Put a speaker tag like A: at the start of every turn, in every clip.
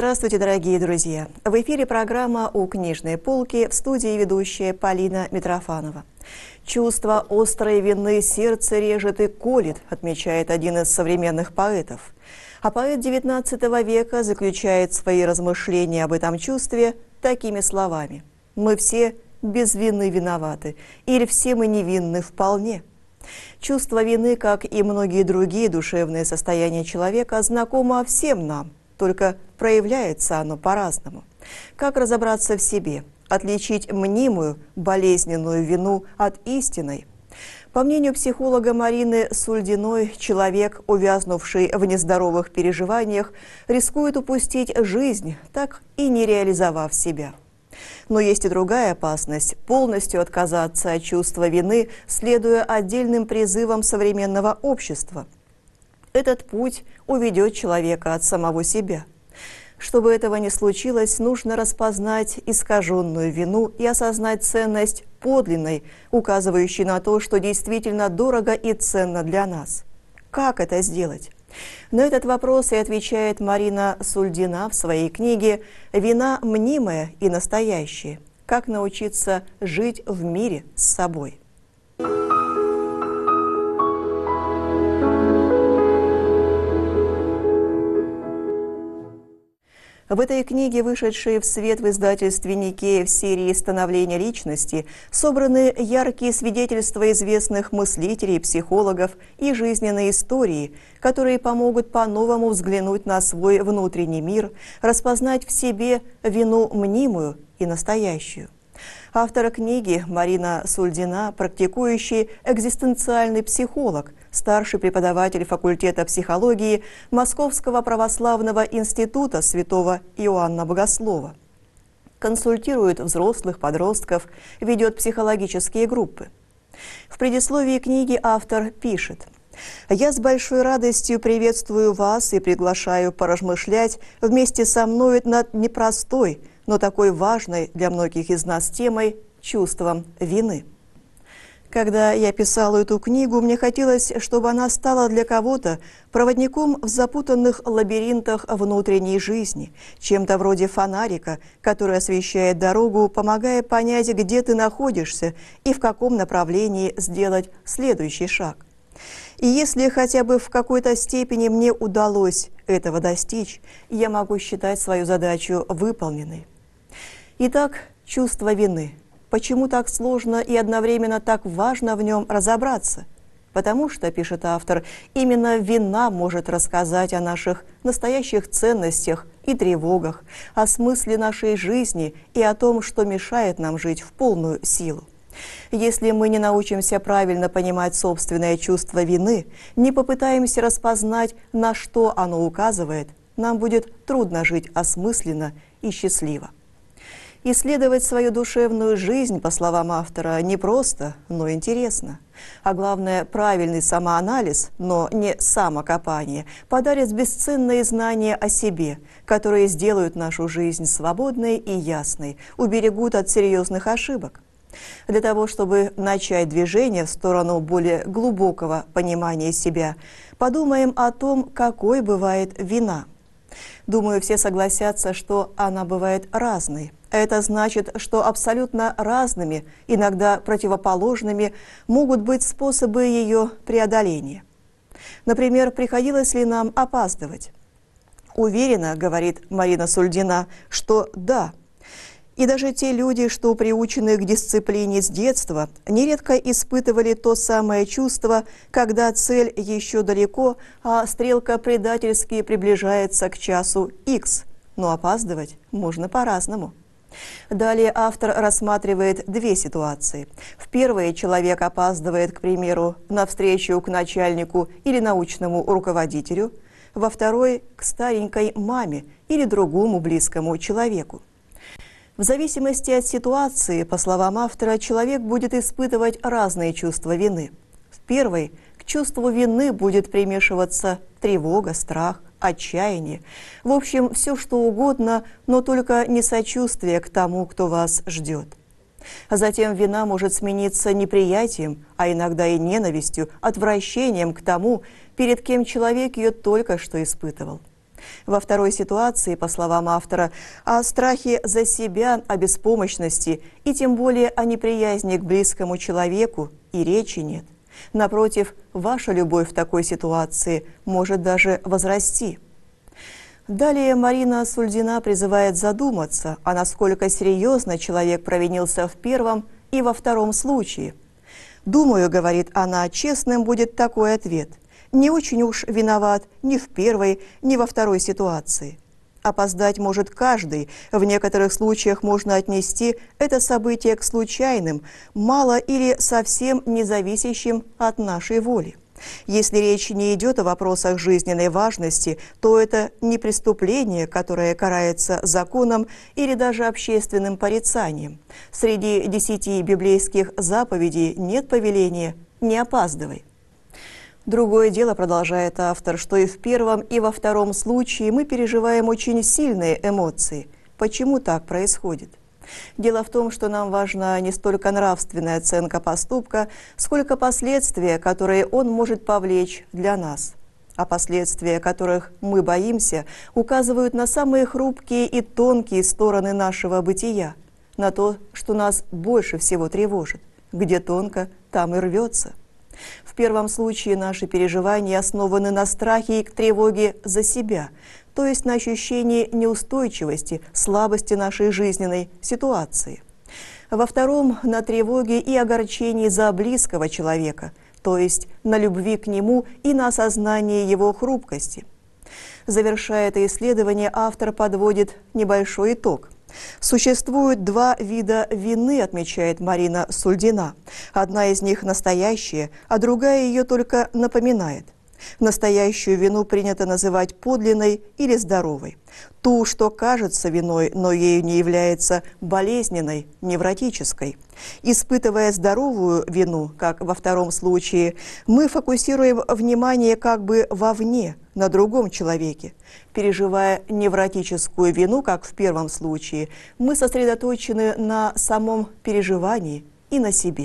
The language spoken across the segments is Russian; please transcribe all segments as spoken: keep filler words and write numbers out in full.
A: Здравствуйте, дорогие друзья! В эфире программа «У книжной полки», в студии ведущая Полина Митрофанова. «Чувство острой вины сердце режет и колет», отмечает один из современных поэтов. А поэт девятнадцатого века заключает свои размышления об этом чувстве такими словами: «Мы все без вины виноваты, или все мы невинны вполне». Чувство вины, как и многие другие душевные состояния человека, знакомо всем нам, только проявляется оно по-разному. Как разобраться в себе, отличить мнимую, болезненную вину от истинной? По мнению психолога Марины Сульдиной, человек, увязнувший в нездоровых переживаниях, рискует упустить жизнь, так и не реализовав себя. Но есть и другая опасность – полностью отказаться от чувства вины, следуя отдельным призывам современного общества. Этот путь уведет человека от самого себя. Чтобы этого не случилось, нужно распознать искаженную вину и осознать ценность подлинной, указывающей на то, что действительно дорого и ценно для нас. Как это сделать? На этот вопрос и отвечает Марина Сульдина в своей книге «Вина мнимая и настоящая. Как научиться жить в мире с собой». В этой книге, вышедшей в свет в издательстве Никея в серии «Становление личности», собраны яркие свидетельства известных мыслителей, психологов и жизненные истории, которые помогут по-новому взглянуть на свой внутренний мир, распознать в себе вину мнимую и настоящую. Автор книги Марина Сульдина, практикующий экзистенциальный психолог, старший преподаватель факультета психологии Московского православного института святого Иоанна Богослова. Консультирует взрослых, подростков, ведет психологические группы. В предисловии книги автор пишет: «Я с большой радостью приветствую вас и приглашаю поразмышлять вместе со мной над непростой, но такой важной для многих из нас темой – чувством вины». Когда я писала эту книгу, мне хотелось, чтобы она стала для кого-то проводником в запутанных лабиринтах внутренней жизни, чем-то вроде фонарика, который освещает дорогу, помогая понять, где ты находишься и в каком направлении сделать следующий шаг. И если хотя бы в какой-то степени мне удалось этого достичь, я могу считать свою задачу выполненной. Итак, чувство вины. Почему так сложно и одновременно так важно в нем разобраться? Потому что, пишет автор, именно вина может рассказать о наших настоящих ценностях и тревогах, о смысле нашей жизни и о том, что мешает нам жить в полную силу. Если мы не научимся правильно понимать собственное чувство вины, не попытаемся распознать, на что оно указывает, нам будет трудно жить осмысленно и счастливо. Исследовать свою душевную жизнь, по словам автора, не просто, но интересно. А главное, правильный самоанализ, но не самокопание, подарит бесценные знания о себе, которые сделают нашу жизнь свободной и ясной, уберегут от серьезных ошибок. Для того, чтобы начать движение в сторону более глубокого понимания себя, подумаем о том, какой бывает вина. Думаю, все согласятся, что она бывает разной. Это значит, что абсолютно разными, иногда противоположными, могут быть способы ее преодоления. Например, приходилось ли нам опаздывать? Уверена, говорит Марина Сульдина, что да. И даже те люди, что приучены к дисциплине с детства, нередко испытывали то самое чувство, когда цель еще далеко, а стрелка предательски приближается к часу Х. Но опаздывать можно по-разному. Далее автор рассматривает две ситуации. В первой человек опаздывает, к примеру, на встречу к начальнику или научному руководителю, во второй – к старенькой маме или другому близкому человеку. В зависимости от ситуации, по словам автора, человек будет испытывать разные чувства вины. В первой к чувству вины будет примешиваться тревога, страх, отчаяние. В общем, все что угодно, но только не сочувствие к тому, кто вас ждет. А затем вина может смениться неприятием, а иногда и ненавистью, отвращением к тому, перед кем человек ее только что испытывал. Во второй ситуации, по словам автора, о страхе за себя, о беспомощности и тем более о неприязни к близкому человеку и речи нет. Напротив, ваша любовь в такой ситуации может даже возрасти. Далее Марина Сульдина призывает задуматься, а насколько серьезно человек провинился в первом и во втором случае. «Думаю, — говорит она, — честным будет такой ответ. Не очень уж виноват ни в первой, ни во второй ситуации. Опоздать может каждый, в некоторых случаях можно отнести это событие к случайным, мало или совсем не зависящим от нашей воли. Если речь не идет о вопросах жизненной важности, то это не преступление, которое карается законом или даже общественным порицанием. Среди десяти библейских заповедей нет повеления «не опаздывай». Другое дело, продолжает автор, что и в первом, и во втором случае мы переживаем очень сильные эмоции. Почему так происходит? Дело в том, что нам важна не столько нравственная оценка поступка, сколько последствия, которые он может повлечь для нас. А последствия, которых мы боимся, указывают на самые хрупкие и тонкие стороны нашего бытия, на то, что нас больше всего тревожит. Где тонко, там и рвется. В первом случае наши переживания основаны на страхе и тревоге за себя, то есть на ощущении неустойчивости, слабости нашей жизненной ситуации. Во втором – на тревоге и огорчении за близкого человека, то есть на любви к нему и на осознании его хрупкости. Завершая это исследование, автор подводит небольшой итог. Существует два вида вины, отмечает Марина Сульдина. Одна из них настоящая, а другая ее только напоминает. Настоящую вину принято называть подлинной или здоровой. Ту, что кажется виной, но ею не является болезненной, невротической. Испытывая здоровую вину, как во втором случае, мы фокусируем внимание как бы вовне, на другом человеке. Переживая невротическую вину, как в первом случае, мы сосредоточены на самом переживании и на себе.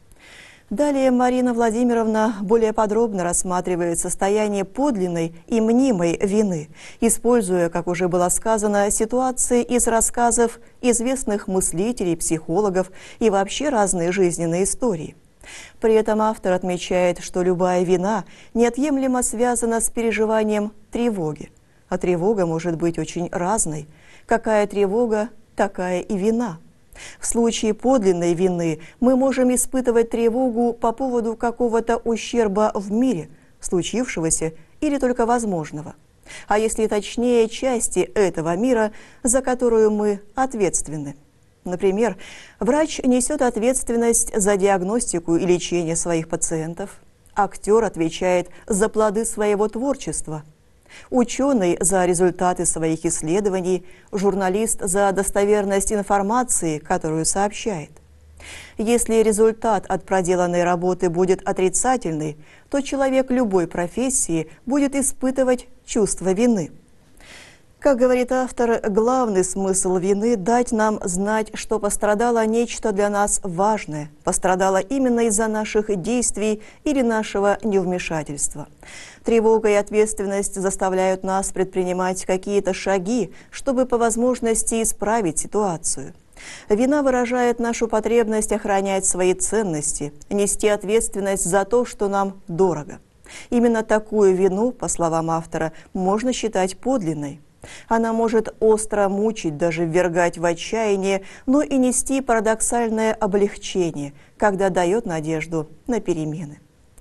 A: Далее Марина Владимировна более подробно рассматривает состояние подлинной и мнимой вины, используя, как уже было сказано, ситуации из рассказов известных мыслителей, психологов и вообще разные жизненные истории. При этом автор отмечает, что любая вина неотъемлемо связана с переживанием тревоги. А тревога может быть очень разной. Какая тревога, такая и вина. В случае подлинной вины мы можем испытывать тревогу по поводу какого-то ущерба в мире, случившегося или только возможного. А если точнее, части этого мира, за которую мы ответственны. Например, врач несет ответственность за диагностику и лечение своих пациентов, актер отвечает за плоды своего творчества, ученый за результаты своих исследований, журналист за достоверность информации, которую сообщает. Если результат от проделанной работы будет отрицательный, то человек любой профессии будет испытывать чувство вины. Как говорит автор, главный смысл вины – дать нам знать, что пострадало нечто для нас важное, пострадало именно из-за наших действий или нашего невмешательства. Тревога и ответственность заставляют нас предпринимать какие-то шаги, чтобы по возможности исправить ситуацию. Вина выражает нашу потребность охранять свои ценности, нести ответственность за то, что нам дорого. Именно такую вину, по словам автора, можно считать подлинной. Она может остро мучить, даже ввергать в отчаяние, но и нести парадоксальное облегчение, когда дает надежду на перемены.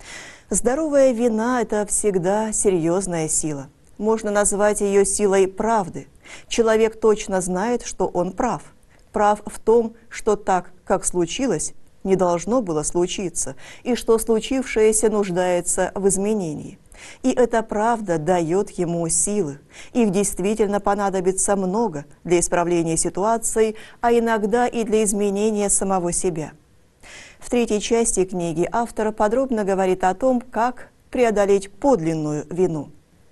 A: Здоровая вина – это всегда серьезная сила. Можно назвать ее силой правды. Человек точно знает, что он прав. Прав в том, что так, как случилось, не должно было случиться, и что случившееся нуждается в изменении. И эта правда дает ему силы. Их действительно понадобится много для исправления ситуации, а иногда и для изменения самого себя. В третьей части книги автор подробно говорит о том, как преодолеть подлинную вину.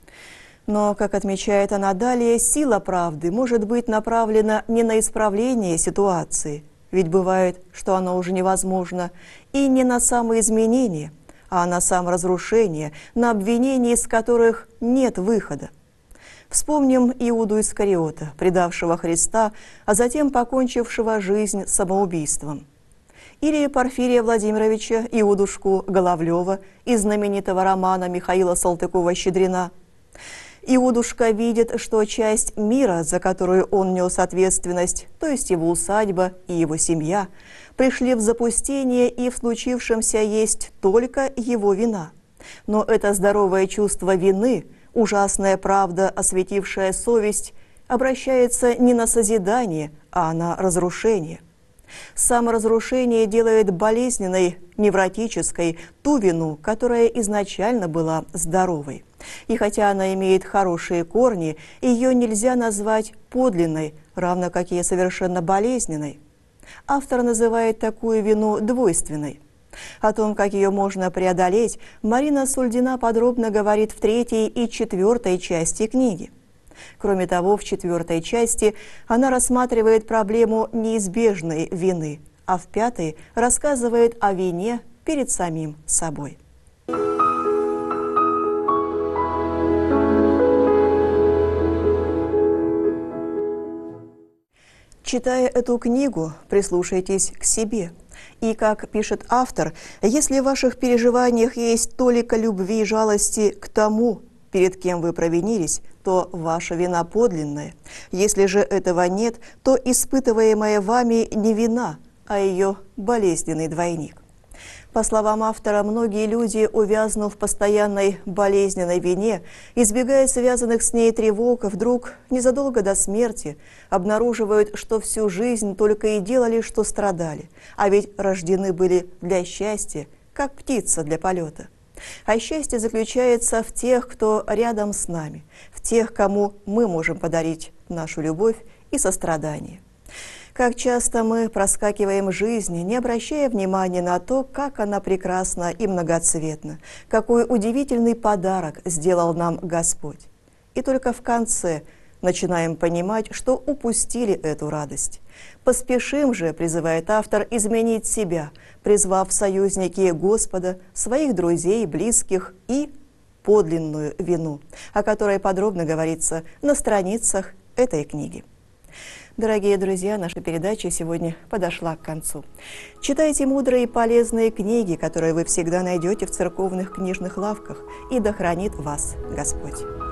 A: Но, как отмечает она далее, сила правды может быть направлена не на исправление ситуации, ведь бывает, что оно уже невозможно, и не на самоизменение, а на саморазрушение, на обвинения, из которых нет выхода. Вспомним Иуду Искариота, предавшего Христа, а затем покончившего жизнь самоубийством. Или Порфирия Владимировича Иудушку Головлева из знаменитого романа Михаила Салтыкова-Щедрина. Иудушка видит, что часть мира, за которую он нес ответственность, то есть его усадьба и его семья, пришли в запустение, и в случившемся есть только его вина. Но это здоровое чувство вины, ужасная правда, осветившая совесть, обращается не на созидание, а на разрушение. Саморазрушение делает болезненной, невротической ту вину, которая изначально была здоровой. И хотя она имеет хорошие корни, ее нельзя назвать подлинной, равно как и совершенно болезненной. Автор называет такую вину двойственной. О том, как ее можно преодолеть, Марина Сульдина подробно говорит в третьей и четвертой части книги. Кроме того, в четвертой части она рассматривает проблему неизбежной вины, а в пятой рассказывает о вине перед самим собой. Читая эту книгу, прислушайтесь к себе. И, как пишет автор, если в ваших переживаниях есть толика любви и жалости к тому, перед кем вы провинились, то ваша вина подлинная. Если же этого нет, то испытываемая вами не вина, а ее болезненный двойник. По словам автора, многие люди, увязнув в постоянной болезненной вине, избегая связанных с ней тревог, вдруг незадолго до смерти обнаруживают, что всю жизнь только и делали, что страдали, а ведь рождены были для счастья, как птица для полета. А счастье заключается в тех, кто рядом с нами, в тех, кому мы можем подарить нашу любовь и сострадание. Как часто мы проскакиваем жизнь, не обращая внимания на то, как она прекрасна и многоцветна, какой удивительный подарок сделал нам Господь. И только в конце начинаем понимать, что упустили эту радость. Поспешим же, призывает автор, изменить себя, призвав в союзники Господа, своих друзей, близких и подлинную вину, о которой подробно говорится на страницах этой книги. Дорогие друзья, наша передача сегодня подошла к концу. Читайте мудрые и полезные книги, которые вы всегда найдете в церковных книжных лавках, и да хранит вас Господь.